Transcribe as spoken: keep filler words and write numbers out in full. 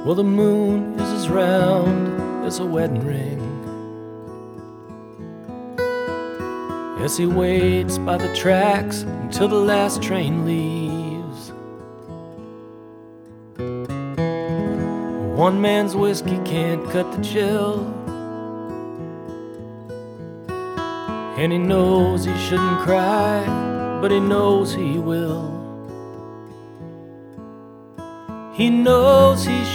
Well, the moon is as round as a wedding ring, as he waits by the tracks until the last train leaves. One man's whiskey can't cut the chill, and he knows he shouldn't cry, but he knows he will. He knows he